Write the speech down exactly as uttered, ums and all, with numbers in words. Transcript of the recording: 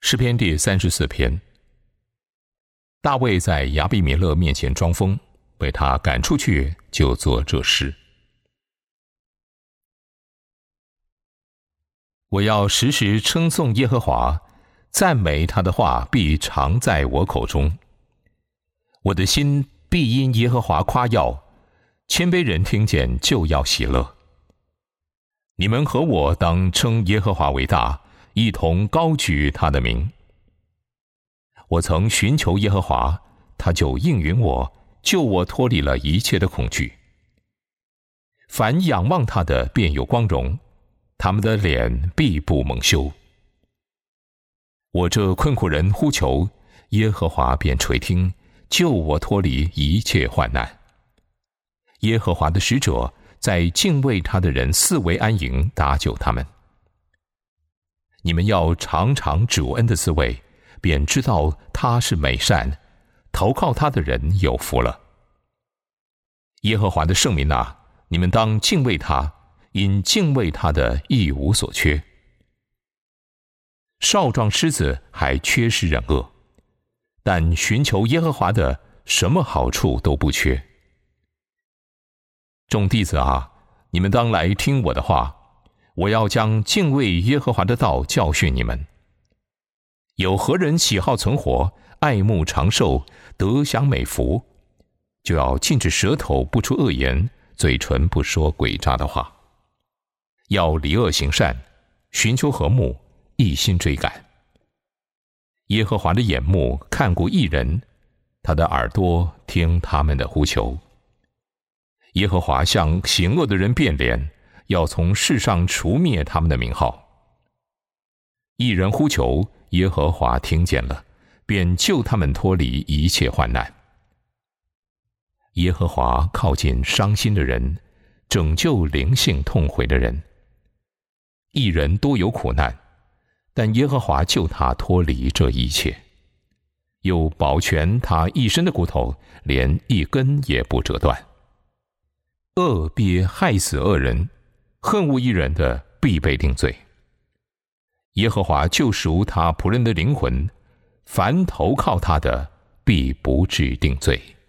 诗篇第三十四篇。大卫在亚比米勒面前装疯，被他赶出去，就做这事。我要时时称颂耶和华，赞美他的话必常在我口中。我的心必因耶和华夸耀，谦卑人听见就要喜乐。你们和我当称耶和华为大，一同高举他的名。我曾寻求耶和华，他就应允我，救我脱离了一切的恐惧。凡仰望他的便有光荣，他们的脸必不蒙羞。我这困苦人呼求，耶和华便垂听，救我脱离一切患难。耶和华的使者在敬畏他的人四围安营，搭救他们。你们要尝尝主恩的滋味，便知道他是美善，投靠他的人有福了。耶和华的圣民啊，你们当敬畏他，因敬畏他的一无所缺。少壮狮子还缺失忍饿，但寻求耶和华的，什么好处都不缺。众弟子啊，你们当来听我的话，我要将敬畏耶和华的道教训你们。有何人喜好存活，爱慕长寿，得享美福，就要禁止舌头不出恶言，嘴唇不说诡诈的话，要离恶行善，寻求和睦，一心追赶。耶和华的眼目看顾义人，他的耳朵听他们的呼求。耶和华向行恶的人变脸，要从世上除灭他们的名号。义人呼求，耶和华听见了，便救他们脱离一切患难。耶和华靠近伤心的人，拯救灵性痛悔的人。义人多有苦难，但耶和华救他脱离这一切，又保全他一身的骨头，连一根也不折断。恶必害死恶人，恨恶义人的必被定罪。耶和华救赎他仆人的灵魂，凡投靠他的必不致定罪。